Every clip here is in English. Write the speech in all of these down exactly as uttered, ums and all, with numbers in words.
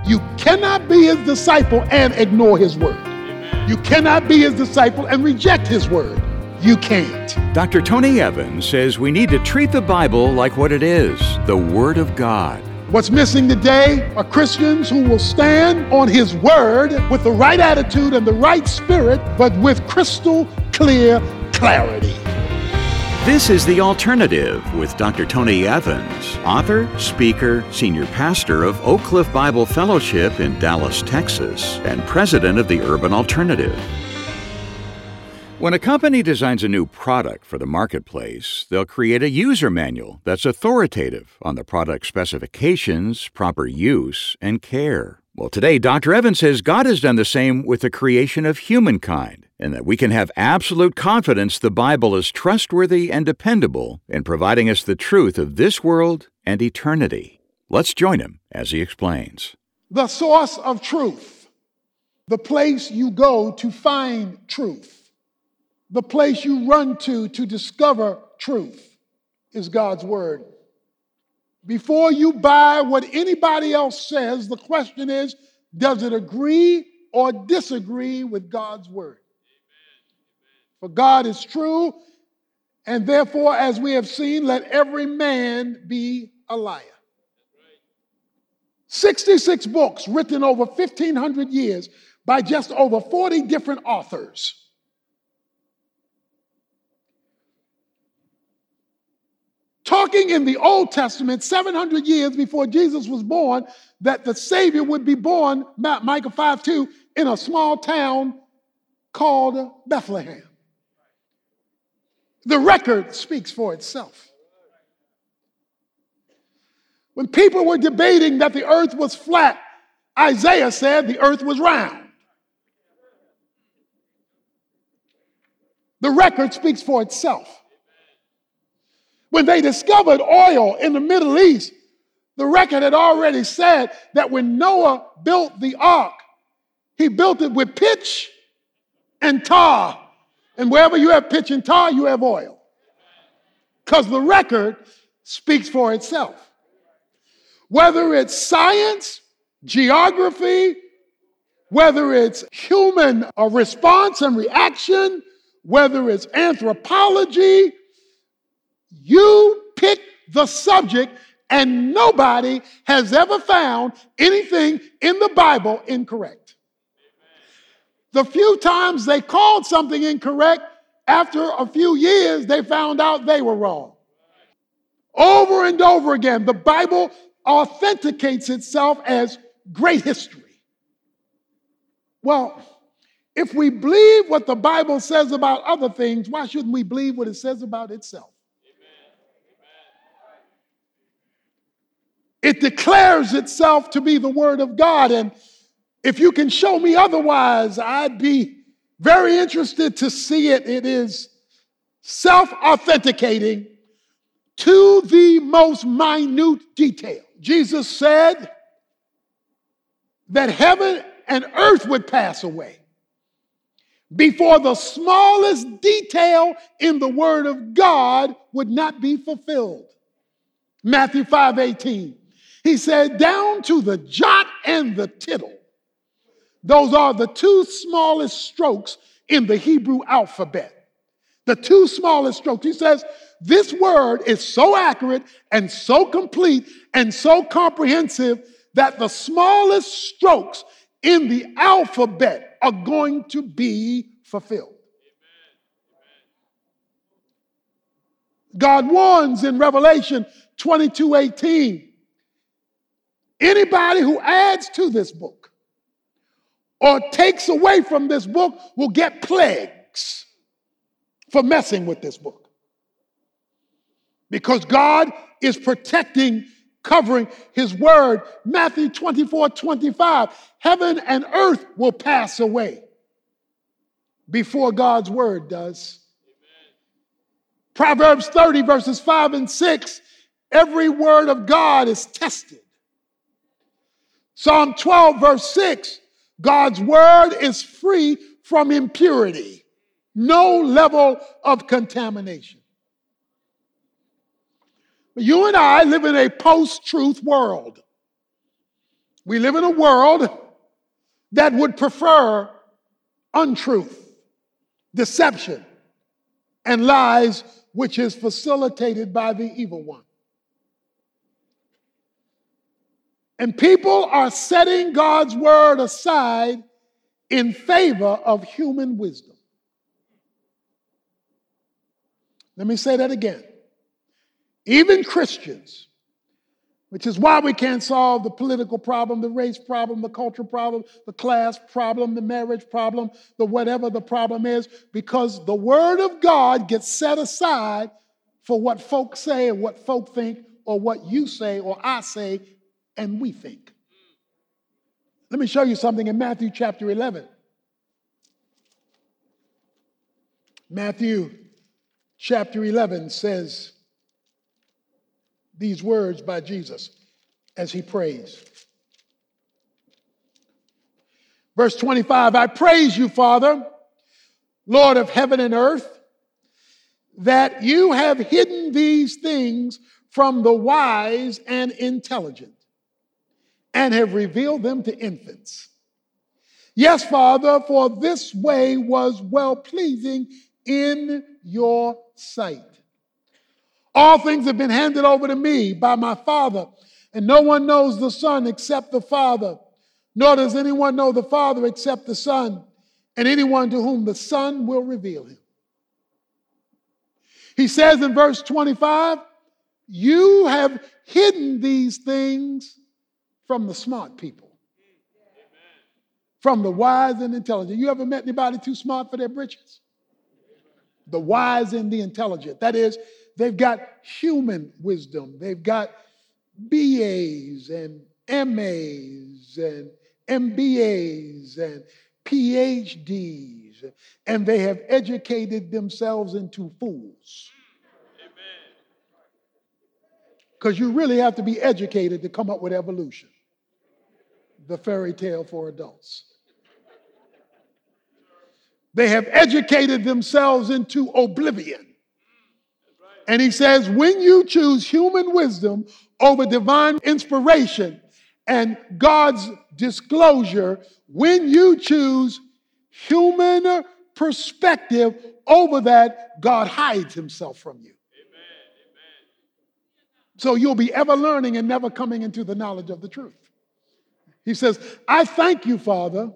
You cannot be his disciple and ignore his word. You cannot be his disciple and reject his word. You can't. Doctor Tony Evans says we need to treat the Bible like what it is, the Word of God. What's missing today are Christians who will stand on his word with the right attitude and the right spirit, but with crystal clear clarity. This is The Alternative with Doctor Tony Evans, author, speaker, senior pastor of Oak Cliff Bible Fellowship in Dallas, Texas, and president of the Urban Alternative. When a company designs a new product for the marketplace, they'll create a user manual that's authoritative on the product specifications, proper use, and care. Well, today, Doctor Evans says God has done the same with the creation of humankind, and that we can have absolute confidence the Bible is trustworthy and dependable in providing us the truth of this world and eternity. Let's join him as he explains. The source of truth, the place you go to find truth, the place you run to to discover truth is God's word. Before you buy what anybody else says, the question is, does it agree or disagree with God's word? For God is true, and therefore, as we have seen, let every man be a liar. sixty-six books written over fifteen hundred years by just over forty different authors. Talking in the Old Testament, seven hundred years before Jesus was born, that the Savior would be born, Micah five two, in a small town called Bethlehem. The record speaks for itself. When people were debating that the earth was flat, Isaiah said the earth was round. The record speaks for itself. When they discovered oil in the Middle East, the record had already said that when Noah built the ark, he built it with pitch and tar. And wherever you have pitch and tar, you have oil. Because the record speaks for itself. Whether it's science, geography, whether it's human response and reaction, whether it's anthropology, you pick the subject, and nobody has ever found anything in the Bible incorrect. The few times they called something incorrect, after a few years, they found out they were wrong. Over and over again, the Bible authenticates itself as great history. Well, if we believe what the Bible says about other things, why shouldn't we believe what it says about itself? It declares itself to be the Word of God, and if you can show me otherwise, I'd be very interested to see it. It is self-authenticating to the most minute detail. Jesus said that heaven and earth would pass away before the smallest detail in the Word of God would not be fulfilled. Matthew five eighteen. He said, down to the jot and the tittle. Those are the two smallest strokes in the Hebrew alphabet. The two smallest strokes. He says, this word is so accurate and so complete and so comprehensive that the smallest strokes in the alphabet are going to be fulfilled. God warns in Revelation twenty-two eighteen, anybody who adds to this book or takes away from this book will get plagues for messing with this book. Because God is protecting, covering his word. Matthew twenty-four twenty-five, heaven and earth will pass away before God's word does. Amen. Proverbs thirty verses five and six, every word of God is tested. Psalm twelve, verse six, God's word is free from impurity, no level of contamination. You and I live in a post-truth world. We live in a world that would prefer untruth, deception, and lies, which is facilitated by the evil one. And people are setting God's word aside in favor of human wisdom. Let me say that again. Even Christians, which is why we can't solve the political problem, the race problem, the cultural problem, the class problem, the marriage problem, the whatever the problem is, because the word of God gets set aside for what folks say and what folk think, or what you say or I say and we think. Let me show you something in Matthew chapter eleven. Matthew chapter eleven says these words by Jesus as he prays. Verse twenty-five, I praise you, Father, Lord of heaven and earth, that you have hidden these things from the wise and intelligent and have revealed them to infants. Yes, Father, for this way was well-pleasing in your sight. All things have been handed over to me by my Father, and no one knows the Son except the Father, nor does anyone know the Father except the Son, and anyone to whom the Son will reveal him. He says in verse twenty-five, you have hidden these things from the smart people, from the wise and intelligent. You ever met anybody too smart for their britches? The wise and the intelligent. That is, they've got human wisdom. They've got B As and M As and M B As and P H Ds, and they have educated themselves into fools. Because you really have to be educated to come up with evolution, the fairy tale for adults. They have educated themselves into oblivion. And he says, when you choose human wisdom over divine inspiration and God's disclosure, when you choose human perspective over that, God hides himself from you. So you'll be ever learning and never coming into the knowledge of the truth. He says, I thank you, Father.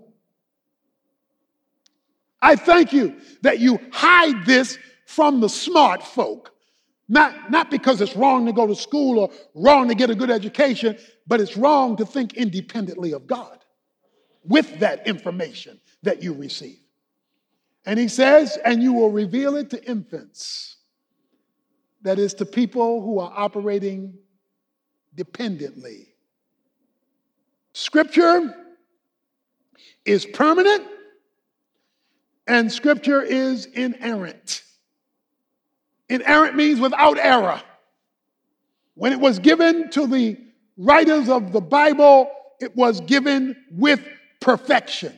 I thank you that you hide this from the smart folk. Not, not because it's wrong to go to school or wrong to get a good education, but it's wrong to think independently of God with that information that you receive. And he says, and you will reveal it to infants. That is, to people who are operating dependently. Scripture is permanent and Scripture is inerrant. Inerrant means without error. When it was given to the writers of the Bible, it was given with perfection.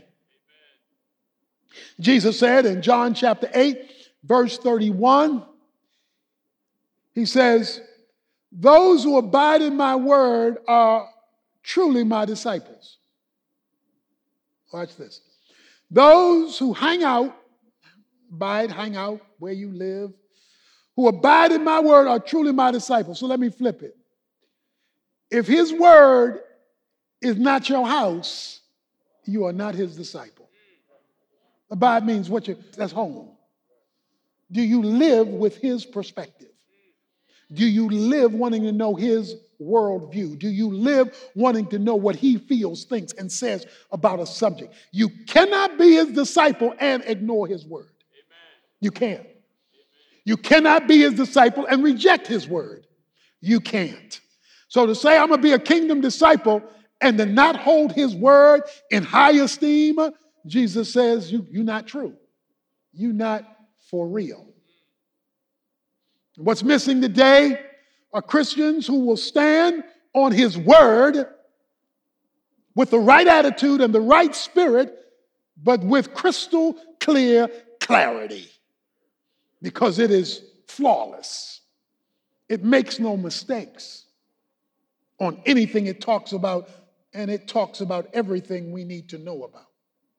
Jesus said in John chapter eight, verse thirty-one, he says, those who abide in my word are truly my disciples. Watch this. Those who hang out, abide, hang out where you live, who abide in my word are truly my disciples. So let me flip it. If his word is not your house, you are not his disciple. Abide means what you, that's home. Do you live with his perspective? Do you live wanting to know his worldview? Do you live wanting to know what he feels, thinks, and says about a subject? You cannot be his disciple and ignore his word. Amen. You can't. Amen. You cannot be his disciple and reject his word. You can't. So to say I'm going to be a kingdom disciple and to not hold his word in high esteem, Jesus says you, you're not true. You're not for real. What's missing today are Christians who will stand on his word with the right attitude and the right spirit, but with crystal clear clarity, because it is flawless. It makes no mistakes on anything it talks about and it talks about everything we need to know about.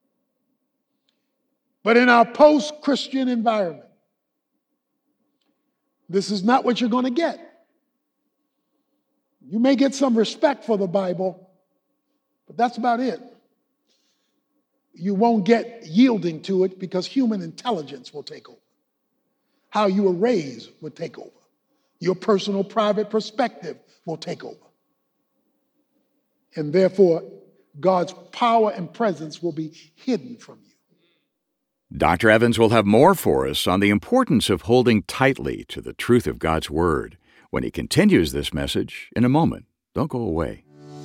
But in our post-Christian environment, this is not what you're going to get. You may get some respect for the Bible, but that's about it. You won't get yielding to it because human intelligence will take over. How you were raised will take over. Your personal private perspective will take over. And therefore, God's power and presence will be hidden from you. Doctor Evans will have more for us on the importance of holding tightly to the truth of God's Word when he continues this message in a moment. Don't go away.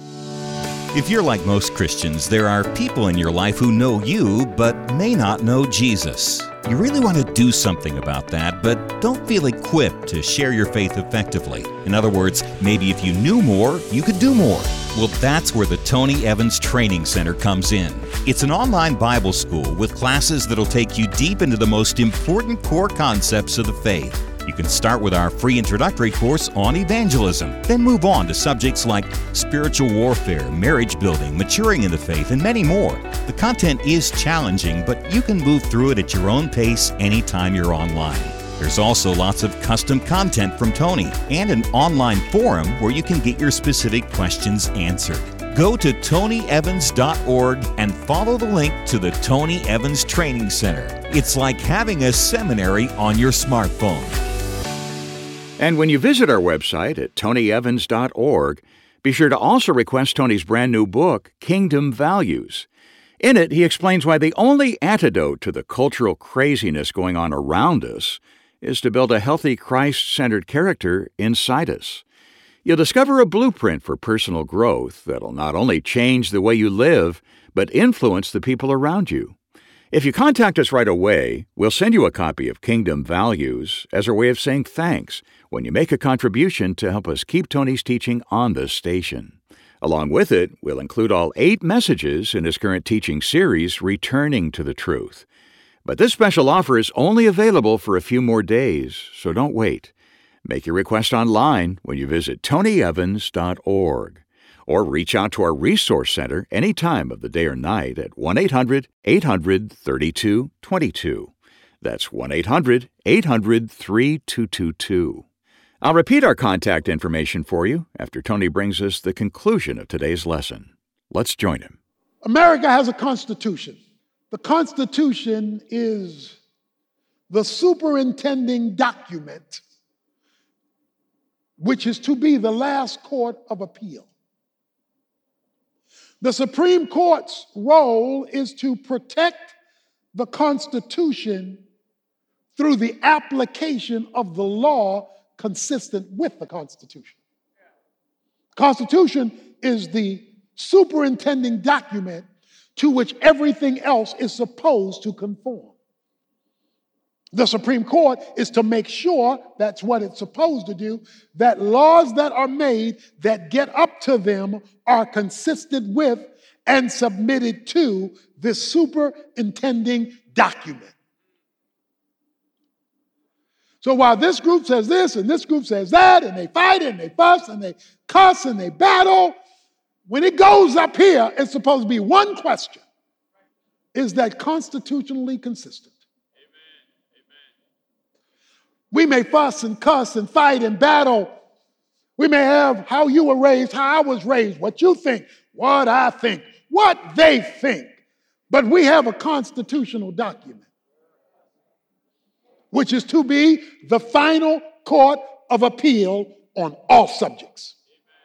If you're like most Christians, there are people in your life who know you but may not know Jesus. You really want to do something about that, but don't feel equipped to share your faith effectively. In other words, maybe if you knew more, you could do more. Well, that's where the Tony Evans Training Center comes in. It's an online Bible school with classes that'll take you deep into the most important core concepts of the faith. You can start with our free introductory course on evangelism, then move on to subjects like spiritual warfare, marriage building, maturing in the faith, and many more. The content is challenging, but you can move through it at your own pace anytime you're online. There's also lots of custom content from Tony and an online forum where you can get your specific questions answered. Go to tony evans dot org and follow the link to the Tony Evans Training Center. It's like having a seminary on your smartphone. And when you visit our website at tony evans dot org, be sure to also request Tony's brand new book, Kingdom Values. In it, he explains why the only antidote to the cultural craziness going on around us is to build a healthy Christ-centered character inside us. You'll discover a blueprint for personal growth that'll not only change the way you live, but influence the people around you. If you contact us right away, we'll send you a copy of Kingdom Values as our way of saying thanks when you make a contribution to help us keep Tony's teaching on this station. Along with it, we'll include all eight messages in his current teaching series, Returning to the Truth. But this special offer is only available for a few more days, so don't wait. Make your request online when you visit tony evans dot org. Or reach out to our Resource Center any time of the day or night at one eight hundred eight hundred thirty-two twenty-two. That's one eight hundred eight hundred thirty-two twenty-two. I'll repeat our contact information for you after Tony brings us the conclusion of today's lesson. Let's join him. America has a constitution. The Constitution is the superintending document which is to be the last court of appeal. The Supreme Court's role is to protect the Constitution through the application of the law consistent with the Constitution. The Constitution is the superintending document to which everything else is supposed to conform. The Supreme Court is to make sure, that's what it's supposed to do, that laws that are made that get up to them are consistent with and submitted to this superintending document. So while this group says this and this group says that, and they fight and they fuss and they cuss and they battle, when it goes up here, it's supposed to be one question. Is that constitutionally consistent? We may fuss and cuss and fight and battle. We may have how you were raised, how I was raised, what you think, what I think, what they think. But we have a constitutional document, which is to be the final court of appeal on all subjects.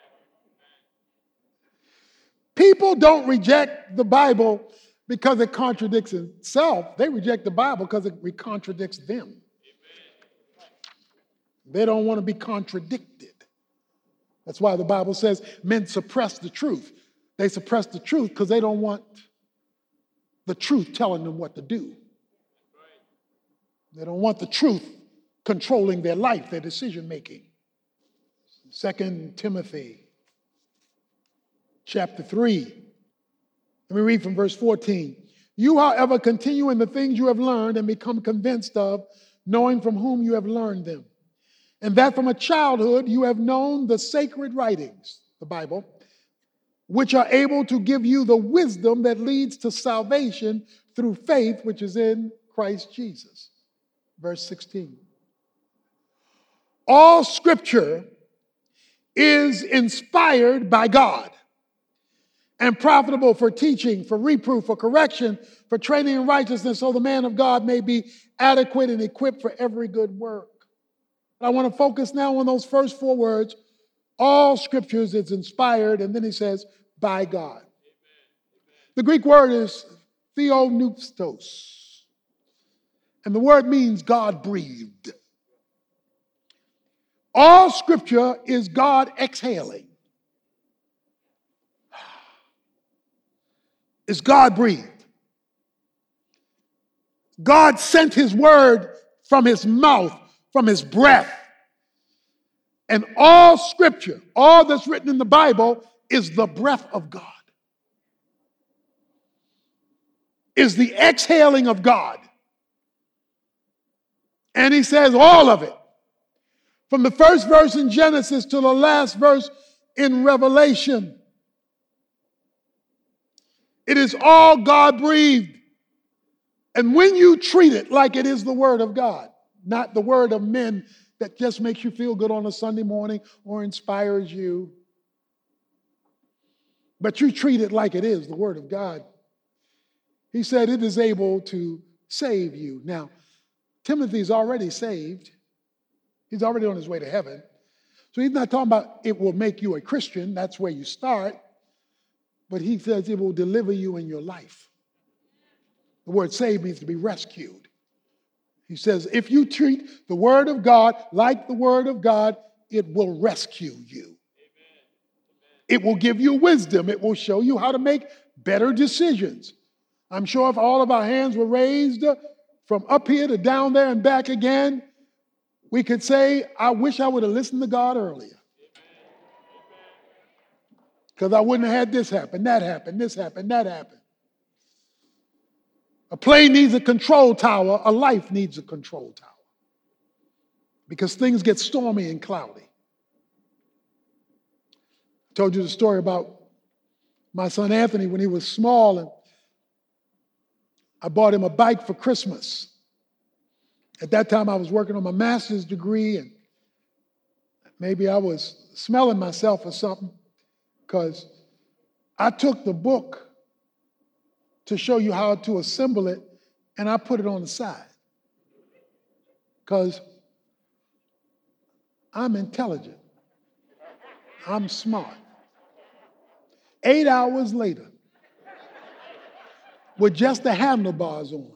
People don't reject the Bible because it contradicts itself. They reject the Bible because it contradicts them. They don't want to be contradicted. That's why the Bible says men suppress the truth. They suppress the truth because they don't want the truth telling them what to do. They don't want the truth controlling their life, their decision making. Second Timothy chapter three. Let me read from verse fourteen. You, however, continue in the things you have learned and become convinced of, knowing from whom you have learned them. And that from a childhood you have known the sacred writings, the Bible, which are able to give you the wisdom that leads to salvation through faith, which is in Christ Jesus. Verse sixteen. All scripture is inspired by God and profitable for teaching, for reproof, for correction, for training in righteousness, so the man of God may be adequate and equipped for every good work. I want to focus now on those first four words. All scriptures is inspired, and then he says, by God. The Greek word is theopneustos, and the word means God breathed. All scripture is God exhaling. It's God breathed. God sent his word from his mouth, from his breath. And all scripture, all that's written in the Bible, is the breath of God. Is the exhaling of God. And he says all of it. From the first verse in Genesis to the last verse in Revelation. It is all God breathed. And when you treat it like it is the word of God, not the word of men that just makes you feel good on a Sunday morning or inspires you, but you treat it like it is the word of God, he said it is able to save you. Now, Timothy's already saved. He's already on his way to heaven. So he's not talking about it will make you a Christian. That's where you start. But he says it will deliver you in your life. The word save means to be rescued. He says if you treat the word of God like the word of God, it will rescue you. It will give you wisdom. It will show you how to make better decisions. I'm sure if all of our hands were raised from up here to down there and back again, we could say, I wish I would have listened to God earlier. Because I wouldn't have had this happen, that happen, this happen, that happen. A plane needs a control tower. A life needs a control tower. Because things get stormy and cloudy. I told you the story about my son Anthony when he was small, and I bought him a bike for Christmas. At that time, I was working on my master's degree, and maybe I was smelling myself or something, because I took the book to show you how to assemble it, and I put it on the side. Because I'm intelligent. I'm smart. Eight hours later, with just the handlebars on,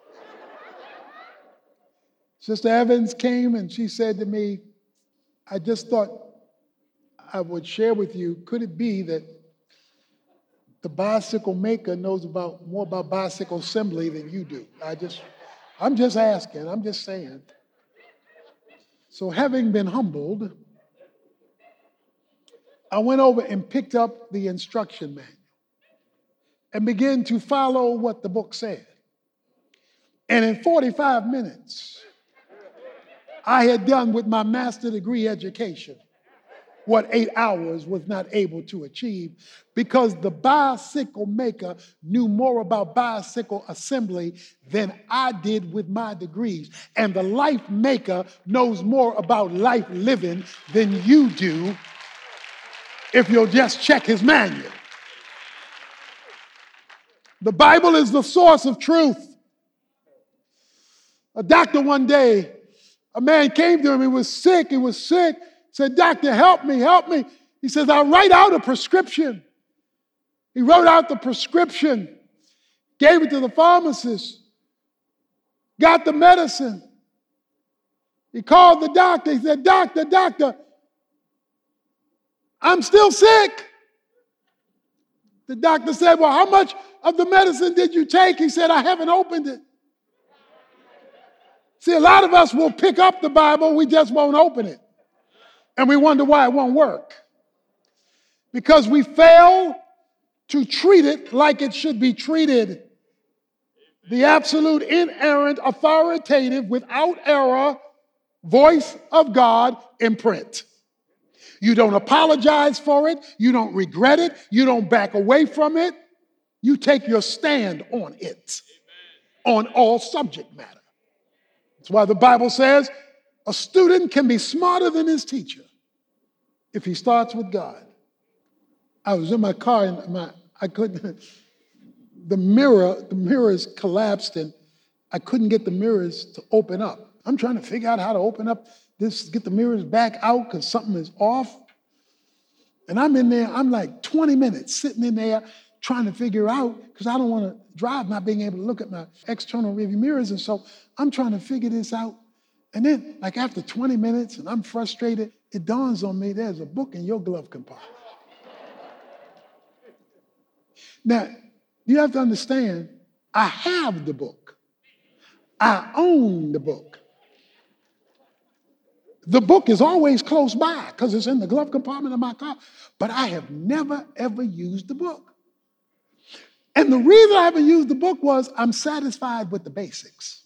Sister Evans came and she said to me, I just thought I would share with you, could it be that the bicycle maker knows about more about bicycle assembly than you do? I just, I'm just asking, I'm just saying. So having been humbled, I went over and picked up the instruction manual and began to follow what the book said. And in forty-five minutes, I had done with my master's degree education what eight hours was not able to achieve, because the bicycle maker knew more about bicycle assembly than I did with my degrees. And the life maker knows more about life living than you do if you'll just check his manual. The Bible is the source of truth. A doctor one day, a man came to him, he was sick, he was sick, said, doctor, help me, help me. He says, I'll write out a prescription. He wrote out the prescription, gave it to the pharmacist, got the medicine. He called the doctor, he said, doctor, doctor, I'm still sick. The doctor said, well, how much of the medicine did you take? He said, I haven't opened it. See, a lot of us will pick up the Bible, we just won't open it. And we wonder why it won't work. Because we fail to treat it like it should be treated. The absolute, inerrant, authoritative, without error voice of God in print. You don't apologize for it. You don't regret it. You don't back away from it. You take your stand on it, on all subject matter. That's why the Bible says a student can be smarter than his teacher if he starts with God. I was in my car and my I couldn't, the mirror, the mirrors collapsed and I couldn't get the mirrors to open up. I'm trying to figure out how to open up this, get the mirrors back out because something is off. And I'm in there, I'm like twenty minutes sitting in there trying to figure out, because I don't want to drive not being able to look at my external rearview mirrors. And so I'm trying to figure this out. And then like after twenty minutes and I'm frustrated, it dawns on me there's a book in your glove compartment. Now, you have to understand, I have the book. I own the book. The book is always close by because it's in the glove compartment of my car, but I have never, ever used the book. And the reason I haven't used the book was I'm satisfied with the basics.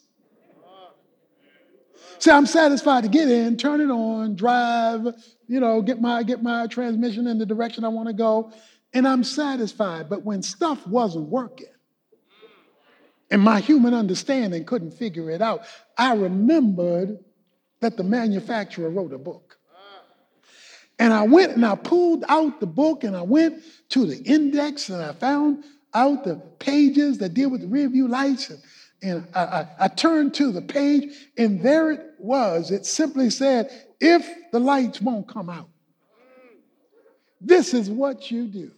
See, I'm satisfied to get in, turn it on, drive, you know, get my, get my transmission in the direction I want to go. And I'm satisfied. But when stuff wasn't working and my human understanding couldn't figure it out, I remembered that the manufacturer wrote a book. And I went and I pulled out the book and I went to the index and I found out the pages that deal with the rear view lights. And, and I, I, I turned to the page and there it was. It simply said, if the lights won't come out, this is what you do.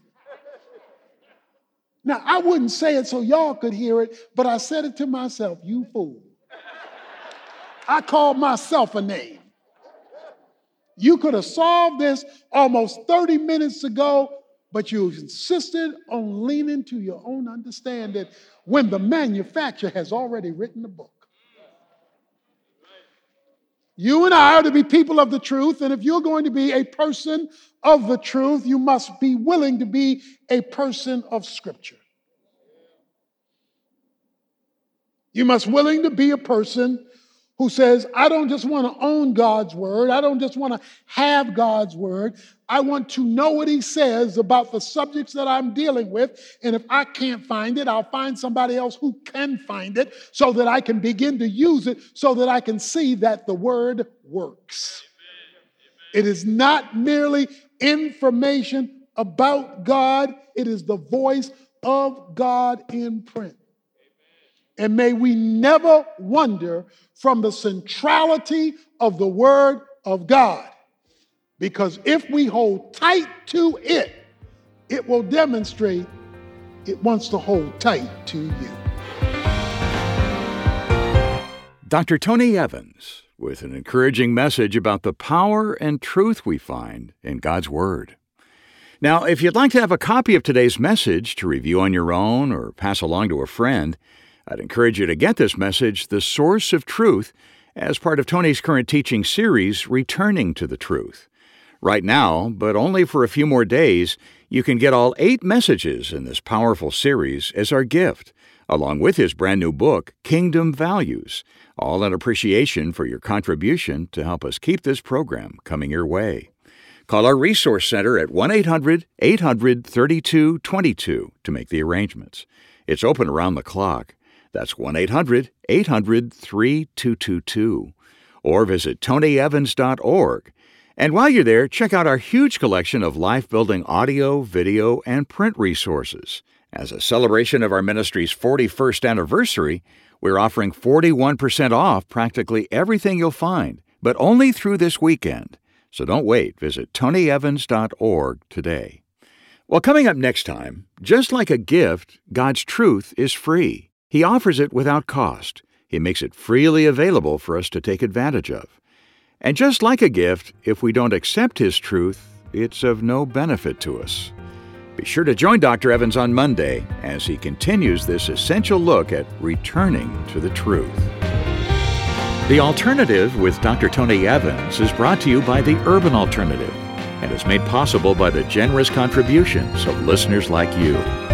Now, I wouldn't say it so y'all could hear it, but I said it to myself, you fool. I called myself a name. You could have solved this almost thirty minutes ago, but you insisted on leaning to your own understanding when the manufacturer has already written the book. You and I are to be people of the truth, and if you're going to be a person of the truth, you must be willing to be a person of Scripture. You must be willing to be a person who says, I don't just want to own God's word. I don't just want to have God's word. I want to know what he says about the subjects that I'm dealing with. And if I can't find it, I'll find somebody else who can find it so that I can begin to use it so that I can see that the word works. It is not merely information about God. It is the voice of God in print. And may we never wander from the centrality of the Word of God. Because if we hold tight to it, it will demonstrate it wants to hold tight to you. Doctor Tony Evans with an encouraging message about the power and truth we find in God's Word. Now, if you'd like to have a copy of today's message to review on your own or pass along to a friend, I'd encourage you to get this message, The Source of Truth, as part of Tony's current teaching series, Returning to the Truth. Right now, but only for a few more days, you can get all eight messages in this powerful series as our gift, along with his brand new book, Kingdom Values, all in appreciation for your contribution to help us keep this program coming your way. Call our Resource Center at one eight hundred eight hundred thirty-two twenty-two to make the arrangements. It's open around the clock. That's one eight hundred eight hundred thirty-two twenty-two. Or visit tony evans dot org. And while you're there, check out our huge collection of life-building audio, video, and print resources. As a celebration of our ministry's forty-first anniversary, we're offering forty-one percent off practically everything you'll find, but only through this weekend. So don't wait. Visit tony evans dot org today. Well, coming up next time, just like a gift, God's truth is free. He offers it without cost. He makes it freely available for us to take advantage of. And just like a gift, if we don't accept His truth, it's of no benefit to us. Be sure to join Doctor Evans on Monday as he continues this essential look at returning to the truth. The Alternative with Doctor Tony Evans is brought to you by the Urban Alternative and is made possible by the generous contributions of listeners like you.